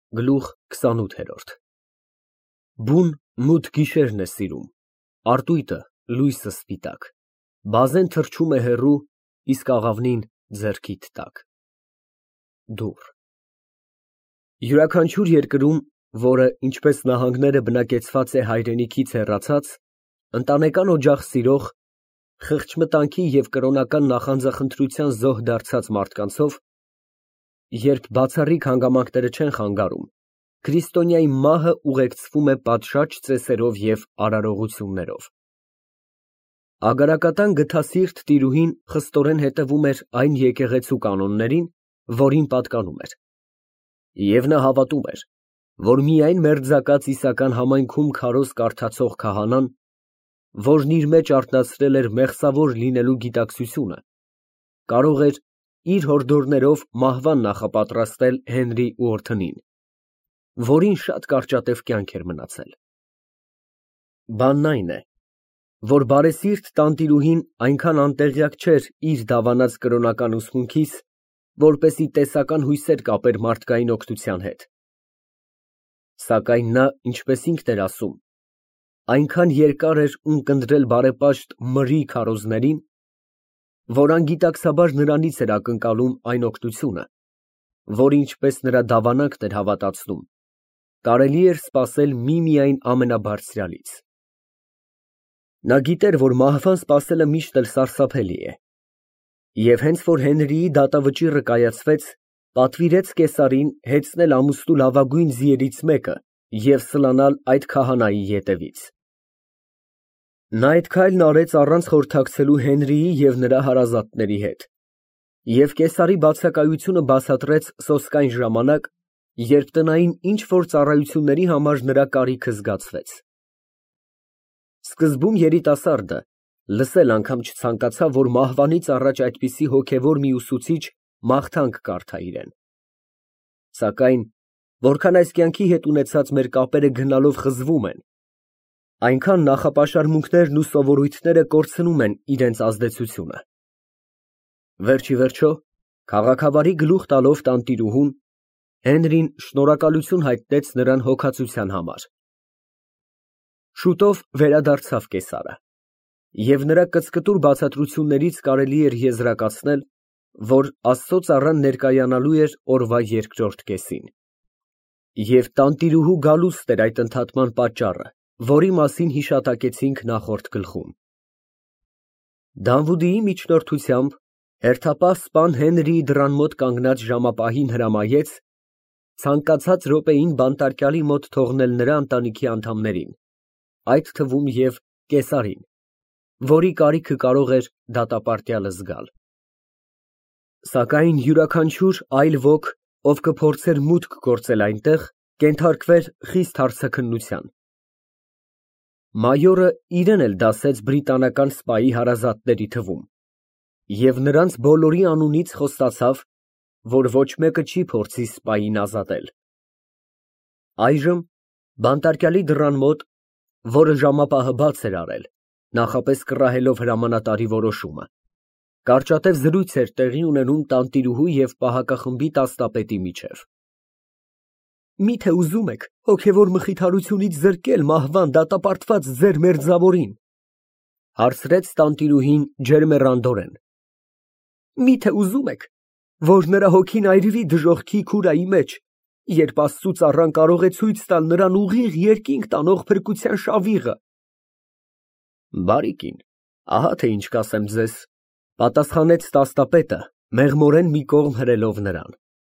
Գլուխ 28 Բուն մութ գիշերն է սիրում, արտույտը լույսը սպիտակ, բազեն թռչում է հեռու, իսկ աղավնին ձեռքիդ տակ։ Դուռ Յուրաքանչյուր երկրում, որը ինչպես նահանգները բնակեցված է հայրենիքից հեռացած, ընտանեկան օջախ սիրող, խղճմտանքի և կրոնական նախանձախնդրության զոհ դարձած մարդկանցով, երբ բացառիկ հանգամանքները չեն խանգարում, քրիստոնյայի մահը ուղեկցվում է պատշաճ ծեսերով և արարողություններով։ Ագարակատան գթասիրտ տիրուհին խստորեն հետևում էր այն եկեղեցու կանոններին, որին պատկանում էր, և նա հավատում էր, որ միայն մերձակա ծիսական համայնքում քարոզ կարդացող քահանան, որն իր մեջ արթնացրել էր մեղսավոր լինելու գիտակցությունը, կարող էր իր հորդորներով մահվան նախապատրաստել Հենրի Ուորթնին, որին շատ կարճատև կյանք էր մնացել։ Բանն այն է, որ բարեսիրտ տանտիրուհին այնքան անտեղյակ չէր իր դավանած կրոնական ուսմունքից, որպեսզի տեսական հույսեր կապեր մարդկային օգնության հետ։ Սակայն նա, ինչպես ինքն էր ասում, այնքան երկար էր ունկնդրել բարեպաշտ Մըրի քարոզներին, որ անգիտակցաբար նրանից էր ակնկալում այն օգնությունը, որ ինչպես նրա դավանանքն էր հավատացնում, կարելի էր սպասել միմիայն ամենաբարձրյալից։ Նա գիտեր, որ մահվան սպասելը միշտ էլ սարսափելի է, և հենց որ Հենրիի դատավճիռը կայացվեց, պատվիրեց կեսարին հեծնել ամուստու լավագույն ձիերից մեկը և սլանալ այդ քահանայի ետևից։ Նա այդ քայլն արեց առանց խորհրդակցելու Հենրիի և նրա հարազատների հետ, և կեսարի բացակայությունը բացատրեց սոսկայն ժամանակ, երբ տնային ինչ֊որ ծառայությունների համար նրա կարիքը զգացվեց։ Սկզբում երիտասարդը լսել անգամ չցանկացավ, որ մահվանից առաջ այդպիսի հոգևոր մի ուսուցիչ մաղթանք կարդա իրեն։ Սակայն որքան այս կյանքի հետ ունեցած մեր կապերը գնալով խզվում են, այնքան նախապաշարմունքներն ու սովորույթները կորցնում են իրենց ազդեցությունը։ Վերջիվերջո, քաղաքավարի գլուխ տալով տանտիրուհուն, Հենրին շնորհակալություն հայտնեց նրան հոգացության համար։ Շուտով վերադարձավ կեսարը, և նրա կծկտուր բացատրություններից կարելի էր եզրակացնել, որ Աստծո ծառան ներկայանալու էր օրվա երկրորդ կեսին։ Եվ տանտիրուհու գալուստն էր այդ ընդհատման պատճառը, որի մասին հիշատակեցինք նախորդ գլխում։ Դանվուդիի միջնորդությամբ հերթապահ սպան Հենրիի դռան մոտ կանգնած ժամապահին հրամայեց ցանկացած րոպեին բանտարկյալի մոտ թողնել նրա ընտանիքի անդամներին, այդ թվում և կեսարին, որի կարիքը կարող էր դատապարտյալը զգալ։ Սակայն յուրաքանչյուր այլ ոք, ով կփորձեր մուտք գործել այնտեղ, կենթարկվեր խիստ հարցաքննության։ Մայորը իրեն էլ դասեց բրիտանական սպայի հարազատների թվում, և նրանց բոլորի անունից խոստացավ, որ ոչ մեկը չի փորձի սպային ազատել։ Այժմ բանտարկյալի դռան մոտ, որը ժամապահը բաց էր արել, նախապես կռահելով հրամանատարի որոշումը, կարճատև զրույց էր տեղի ունենում տանտիրուհու և պահակախմբի տասնապետի միջև։ Մի՞թե ուզում եք հոգևոր մխիթարությունից զրկել մահվան դատապարտված ձեր մերձավորին, հարցրեց տանտիրուհին ջերմեռանդորեն։ Մի՞թե ուզում եք, որ նրա հոգին այրվի դժոխքի քուրայի մեջ, երբ Աստծու ծառան կարող է ցույց տալ նրան ուղիղ երկինք տանող փրկության շավիղը։ Բարի կին, ահա թե ինչ կասեմ ձեզ, պատասխանեց տասնապետը, մեղմորեն մի կողմ հրելով նրան։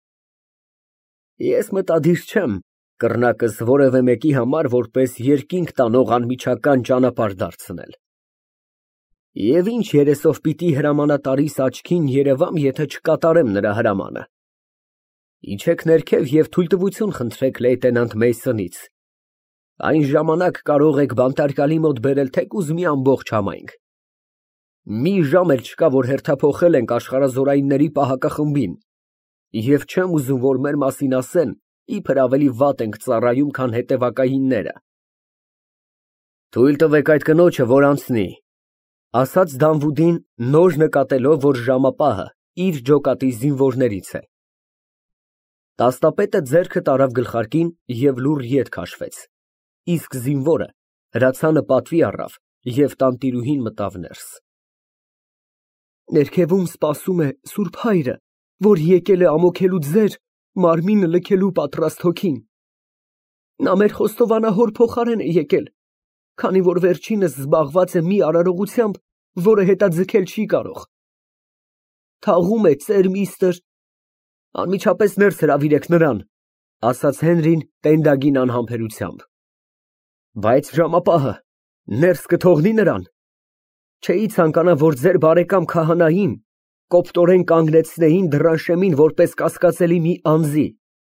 Ես մտադիր չեմ կռնակս որևէ մեկի համար որպես երկինք տանող անմիջական ճանապարհ դարձնել։ Եվ ինչ երեսով պիտի հրամանատարիս աչքին երևամ, եթե չկատարեմ նրա հրամանը։ Իջեք ներքև և թույլտվություն խնդրեք լեյտենանտ Մեյսոնից։ Այն ժամանակ կարող եք բանտարկյալի մոտ բերել թեկուզ մի ամբողջ համայնք։ Մի ժամ էլ չկա, որ հերթափոխել ենք աշխարհազորայինների պահակախմբին, և չեմ ուզում, որ մեր մասին ասեն, իբր ավելի վատ ենք ծառայում, քան հետևակայինները։ Թույլ տվեք այդ կնոջը, որ անցնի, ասաց Դանվուդին, նոր նկատելով, որ ժամապահը իր ջոկատի զինվորներից է։ Տաստապետը ձեռքը տարավ գլխարկին և լուռ ետ քաշվեց, իսկ զինվորը հրացանը պատվի առավ և տանտիրուհին մտավ ներս։ Ներքևում սպասում է Սուրբ Հայրը, որ եկել է ամոթելու ձեր մարմինը լքելու պատրաստ հոգին։ Նա մեր խոստովանահոր փոխարեն է եկել, քանի որ վերջինս զբաղված է մի արարողությամբ, որը հետաձգել չի կարող։ Թաղում է ծեր միստր։ Անմիջապես ներս հրավիրեք նրան, ասաց Հենրին տենդագին անհամբերությամբ։ Բայց ժամապահը ներս կթողնի նրան։ Չէի ցանկանա, որ ձեր բարեկամ քահանային կոպտորեն կանգնեցնեին Դրանշեմին որպես կասկածելի մի անձի։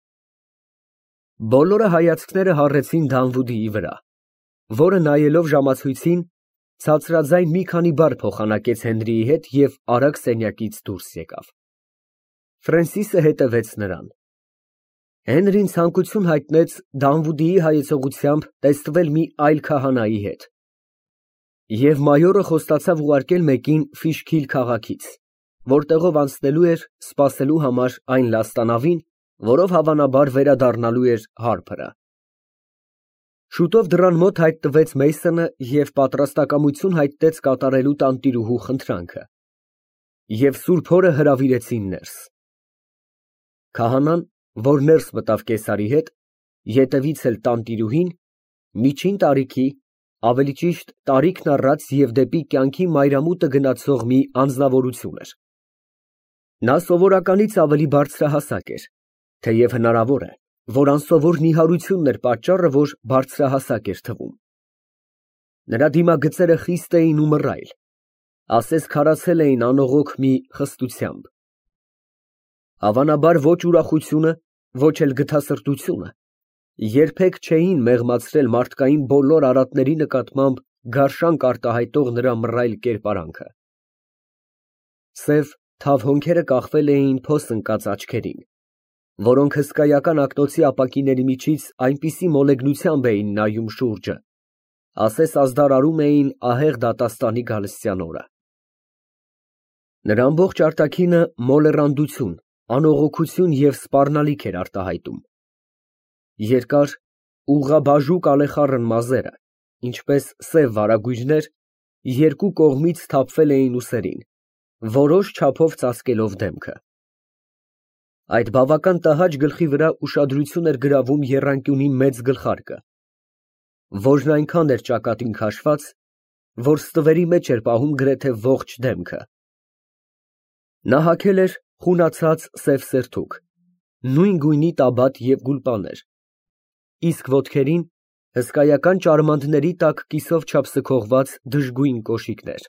Բոլորը հայացքները հառեցին Դանվուդիի վրա, որը նայելով ժամացույցին, ցածրաձայն մի քանի բառ փոխանակեց Հենրիի հետ և արագ սենյակից դուրս եկավ։ Ֆրենսիսը հետևեց նրան։ Հենրին ցանկություն հայտնեց Դանվուդիի հայեցողությամբ տեստվել մի այլ քահանայի հետ, և մայորը խոստացավ ուղարկել մեկին Ֆիշքիլ քաղաքից, որտեղով անցնելու էր սպասելու համար այն լաստանավին, որով հավանաբար վերադառնալու էր Հարփըրը։ Շուտով դռան մոտ հայտնվեց Մեյսոնը և պատրաստակամություն հայտնեց կատարելու տանտիրուհու խնդրանքը, և սուրբ հորը հրավիրեցին ներս։ Քահանան, որ ներս մտավ կեսարի հետ, ետևից էլ տանտիրուհին, միջին տարիքի, ավելի ճիշտ տարիքն առած և դեպի կյանքի մայրամուտը գնացող մի անձնավորություն էր։ Նա սովորականից ավելի բարձրահասակ էր, թեև հնարավոր է, որ անսովոր նիհարությունն էր պատճառը, որ բարձրահասակ էր թվում։ Նրա դիմագծերը խիստ էին ու մռայլ, ասես քարացել էին անողոք մի խստությամբ։ Հավանաբար ոչ ուրախությունը, ոչ էլ գթասրտությունը երբեք չէին մեղմացրել մարդկային բոլոր արատների նկատմամբ գարշանք արտահայտող նրա մռայլ կերպարանքը։ Սև, թավ հոնքերը կախվել էին փոս ընկած աչքերին, որոնք հսկայական ակնոցի ապակիների միջից այնպիսի մոլեգնությամբ էին նայում շուրջը, ասես ազդարարում էին ահեղ դատաստանի գալստյան օրը։ Նրա ամբողջ արտաքինը մոլեռանդություն, անողոքություն և սպառնալիք էր արտահայտում։ Երկար, ուղղաբաժուկ ալեխառն մազերը, ինչպես սև վարագույրներ, երկու կողմից թափվել էին ուսերին, որոշ չափով ծածկելով դեմքը։ Այդ բավական տհաճ գլխի վրա ուշադրություն էր գրավում եռանկյունի մեծ գլխարկը, որն այնքան էր ճակատին քաշված, որ ստվերի մեջ էր պահում գրեթե ողջ դեմքը։ Նա հագել էր խունացած սև սերթուկ, նույն գույնի տաբատ և գուլպաներ, իսկ ոտքերին հսկայական ճարմանտների տակ կիսով չափ դժգույն կոշիկներ։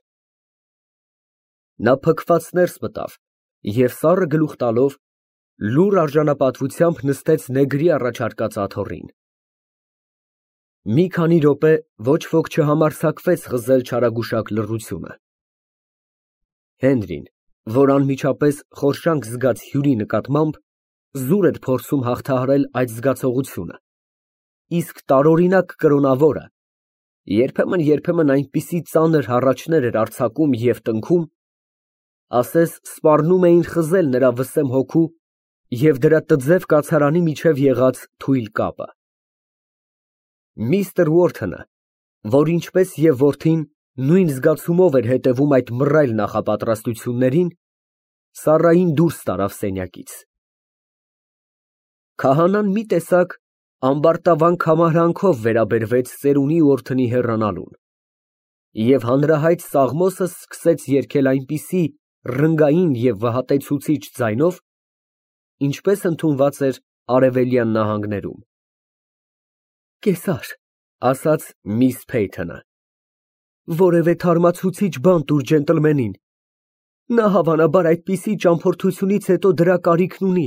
Նա փքված ներս մտավ և սառը գլուխ տալով լուռ արժանապատվությամբ նստեց նեգրի առաջարկած աթոռին։ Մի քանի րոպե ոչ ոք չհամարձակվեց խզել չարագուշակ լռությունը։ Հենրին, որ անմիջապես խորշանք զգաց հյուրի նկատմամբ, զուր էր փորձում հաղթահարել այդ զգացողությունը, իսկ տարօրինակ կրոնավորը երբեմն այնպիսի ծանր հառաչներ էր արձակում և տնքում, ասես սպառնում էին խզել նրա վսեմ հոգու և դրա տձև կացարանի միջև եղած թույլ կապը։ Միստր Ուորթոնը, որ ինչպես և որդին նույն զգացումով էր հետևում այդ մռայլ նախապատրաստություններին, սառային դուրս տարավ սենյակից։ Քահանան մի տեսակ ամբարտավան կամարանքով վերաբերվեց ծերունի Ուորթոնի հեռանալուն, և հանրահայտ սաղմոսը սկսեց երգել այնպիսի ռնգային և վհատեցուցիչ ձայնով, ինչպես ընդունված էր արևելյան նահանգներում։ Կեսար, ասաց միս Փեյթոնը, որևէ թարմացուցիչ բան տուր ջենտլմենին, նա հավանաբար այդպիսի ճամփորդությունից հետո դրա կարիքն ունի։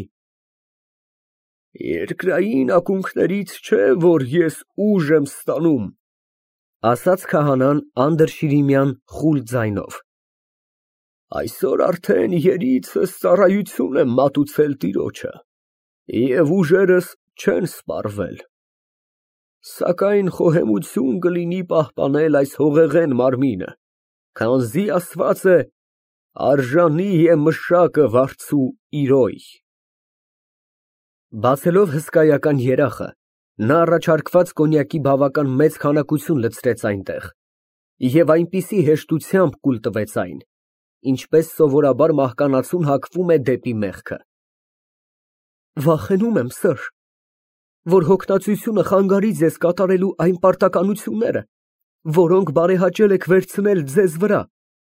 Երկրային ակունքներից չէ, որ ես ուժ եմ ստանում, ասաց քահանան անդրշիրիմյան խուլ ձայնով։ Այսօր արդեն երիցս ծառայություն եմ մատուցել տիրոջը, և ուժերս չեն սպառվել, սակայն խոհեմություն կլինի պահպանել այս հողեղեն մարմինը, քանզի ասված է. արժանի է մշակը վարձու իրոյ։ Բացելով հսկայական երախը, նա առաջարկված կոնյակի բավական մեծ քանակություն լցրեց այնտեղ և այնպիսի հեշտությամբ կուլ տվեց այն, ինչպես սովորաբար մահկանացուն հագվում է դեպի մեղքը։ Վախենում եմ, սըր, որ հոգնածությունը խանգարի ձեզ կատարելու այն պարտականությունները, որոնք բարեհաճել եք վերցնել ձեզ վրա։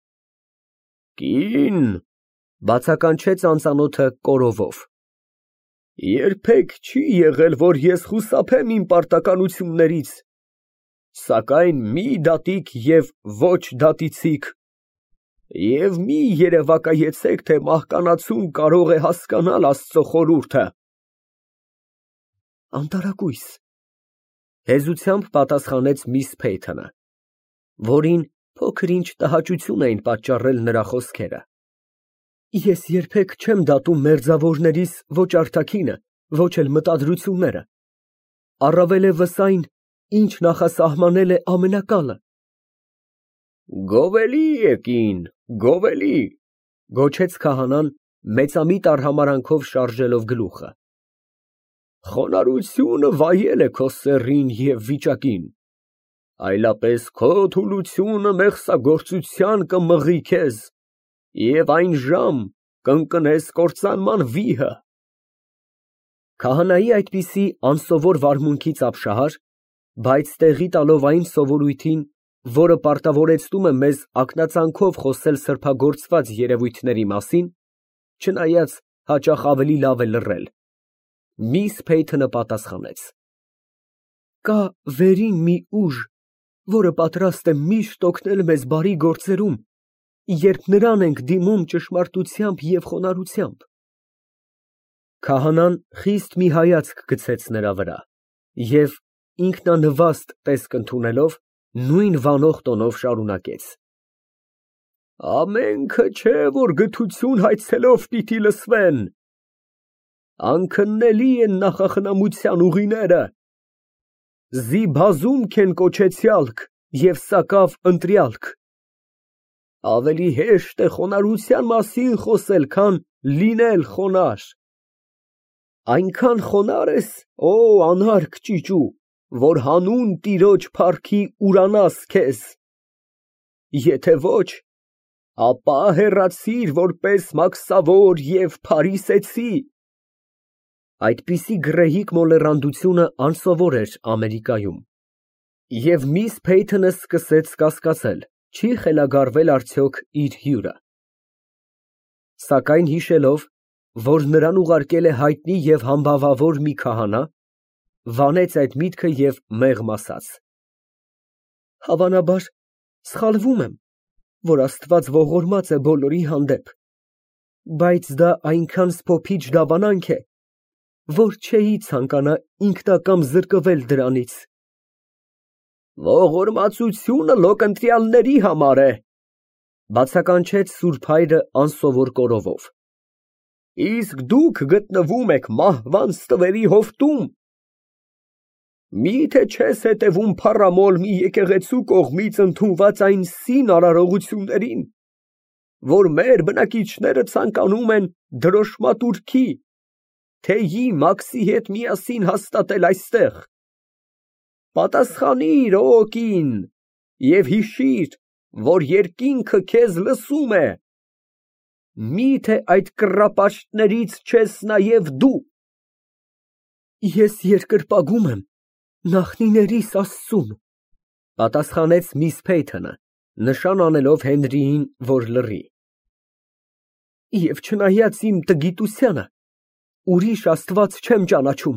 Կին, բացականչեց անծանոթը կորովով, երբեք չի եղել, որ ես խուսափեմ իմ պարտականություններից, սակայն մի դատիկ և ոչ դատիցիկ, և մի երևակայեցեք, թե մահկանացուն կարող է հասկանալ Աստծո խորհուրդը։ Անտարակույս, հեզությամբ պատասխանեց միս Փեյթոնը, որին փոքր-ինչ տհաճություն էին պատճառել նրա խոսքերը։ Ես երբեք չեմ դատում մերձավորներիս ոչ արտաքինը, ոչ էլ մտադրությունները, առավելևս այն, ինչ նախասահմանել է ամենակալը։ Գովելի է, կին, գովելի, գոչեց քահանան մեծամիտ արհամարհանքով շարժելով գլուխը։ Խոնարհությունը վայել է քո սեռին և վիճակին, այլապես քո թուլությունը մեղսագործության կմղի քեզ և այն ժամ կընկնես կործանման վիհը։ Քահանայի այդպիսի անսովոր վարմունքից ապշահար, բայց տեղի տալով այն սովորույթին, որը պարտավորեցնում է մեզ ակնածանքով խոսել սրբագործված երևույթների մասին, չնայած հաճախ ավելի լավ է լռել, միս Փեյթոնը պատասխանեց. Կա վերին մի ուժ, որը պատրաստ է միշտ օգնել մեզ բարի գործերում, երբ նրան ենք դիմում ճշմարտությամբ և խոնարհությամբ։ Քահանան խիստ մի հայացք գցեց նրա վրա և, ինքնանվաստ տեսք ընդունելով, նույն վանող տոնով շարունակեց. Ամենքը չէ, որ գթություն հայցելով պիտի լսվեն, անքննելի են նախախնամության ուղիները, զիբազումք են կոչեցյալք և սակավ ընտրյալք, ավելի հեշտ է խոնարհության մասին խոսել, քան լինել խոնարհ, այնքան խոնարհ ես, օ անարգ ճիճու, որ հանուն տիրոջ փառքի ուրանաս քեզ, եթե ոչ, ապա հեռացիր որպես մաքսավոր և փարիսեցի։ Այդպիսի գռեհիկ մոլեռանդությունը անսովոր էր Ամերիկայում, և միս Փեյթոնը սկսեց կասկածել, չի խելագարվել արդյոք իր հյուրը։ Սակայն հիշելով, որ նրան ուղարկել է հայտնի և համբավավոր մի քահանա, վանեց այդ միտքը և մեղմ ասաց. Հավանաբար, սխալվում եմ, որ Աստված ողորմած է բոլորի հանդեպ, բայց դա այնքան սփոփիչ դավանանք է, որ չէի ցանկանա ինքնակամ զրկվել դրանից։ Ողորմածությունը լոկընտրյալների համար է, բացականչեց Սուրբ Հայրը անսովոր կորովով, իսկ դուք գտնվում եք մահվան ստվերի հովտում։ Միթե չես հետևում փառամոլ մի եկեղեցու կողմից ընդունված այն սին արարողություններին, որ մեր բնակիչները ցանկանում են դրոշմատուրքի, թեյի մաքսի հետ միասին հաստատել այստեղ։ Պատասխանիր, օ կին, և հիշիր, որ երկինքը քեզ լսում է, միթե այդ կռապաշտներից չես նաև դու։ Ես երկրպագում եմ նախնիներիս Աստծուն, պատասխանեց միս Փեյթոնը, նշան անելով Հենրիին, որ լռի։ Եվ չնայած իմ տգիտությանը, ուրիշ Աստված չեմ ճանաչում։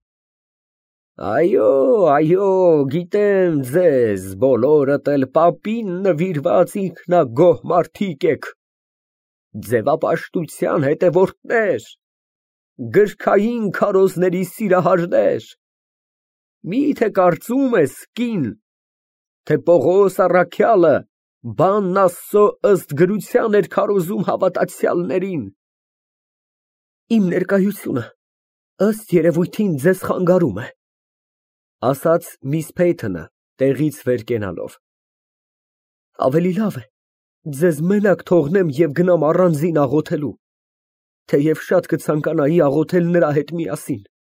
Այո, այո, գիտեմ ձեզ, բոլորդ էլ պապին նվիրված ինքնագոհ մարդիկ եք, ձևապաշտության հետևորդներ, գրքային քարոզների սիրահարներ, միթե կարծում ես, կին, թե Պողոս առաքյալը բանն Աստծո ըստ գրության էր քարոզում հավատացյալներին։ Իմ ներկայությունը ըստ երևույթին ձեզ խանգարում է, ասաց միս Փեյթոնը տեղից վեր կենալով։ Ավելի լավ է ձեզ մենակ թողնեմ և գնամ առանձին աղոթելու, թեև շատ կցանկանայի աղոթել նրա հետ միասին։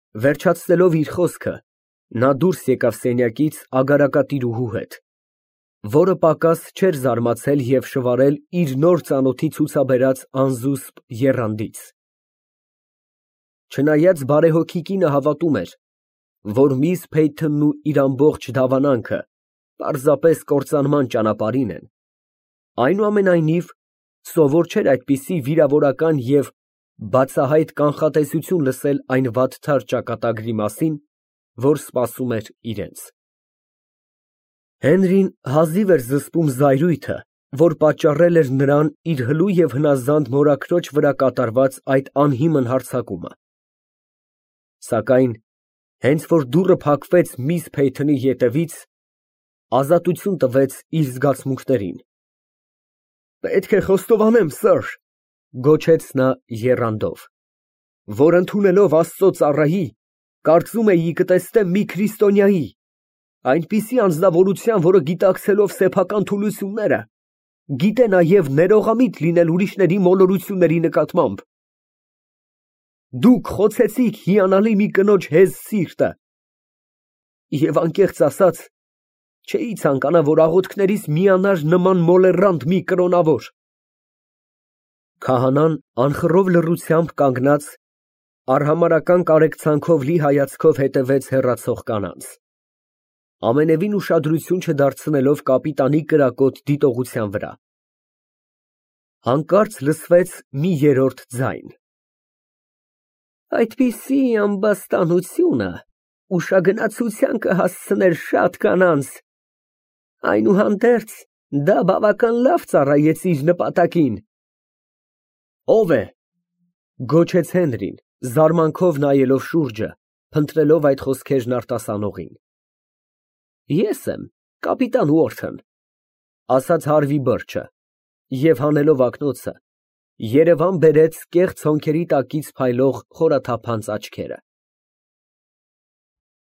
Վերջացնելով իր խոսքը, նա դուրս եկավ սենյակից ագարակատիրուհու հետ, որը պակաս չէր զարմացել և շվարել իր նոր ծանոթի ցուցաբերած անզուսպ եռանդից։ Չնայած բարեհոգի կինը հավատում էր, որ միս Փեյթոնն ու իր ամբողջ դավանանքը պարզապես կործանման ճանապարհին են, այնուամենայնիվ սովոր չէր այդպիսի վիրավորական և բացահայտ կանխատեսություն լսել այն վատթար ճակատագրի մասին, որ սպասում էր իրենց։ Հենրին հազիվ էր զսպում զայրույթը, որ պատճառել էր նրան իր հլու և հնազանդ մորաքրոջ վրա կատարված այդ անհիմն հարձակումը։ Սակայն հենց որ դուռը փակվեց միս Փեյթոնի ետևից, ազատություն տվեց իր զգացմունքներին։ «Պետք է խոստովանեմ, սըր, ֊ գոչեց նա եռանդով, ֊ որ ընդունելով Աստծո ծառայի, կարծում էի կտեսնեմ մի քրիստոնյայի, այնպիսի անձնավորության, որը գիտակցելով սեփական թուլությունները, գիտե նաև ներողամիտ լինել ուրիշների մոլորությունների նկատմամբ։ Դուք խոցեցիք հիանալի մի կնոջ հեզ սիրտը, և անկեղծ ասած, չէի ցանկանա, որ աղոթքներիս միանար նման մոլեռանդ մի կրոնավոր»։ Քահանան անխռով լռությամբ կանգնած, արհամարհական կարեկցանքով լի հայացքով հետևեց հեռացող կանանց, ամենևին ուշադրություն չդարձնելով կապիտանի կրակոտ դիտողության վրա։ Հանկարծ լսվեց մի երրորդ ձայն. «Այդպիսի ամբաստանությունը ուշագնացության կհասցներ շատ կանանց, այնուհանդերձ դա բավական լավ ծառայեց իր նպատակին»։ «Ո՞վ է, ֊ գոչեց Հենրին, զարմանքով նայելով շուրջը, փնտրելով այդ խոսքերն արտասանողին։ ֊ Ես եմ, կապիտան Ուորթն, ֊ ասաց հարվի բրջը և հանելով ակնոցը, երևան բերեց կեղծ հոնքերի տակից փայլող խորաթափանց աչքերը։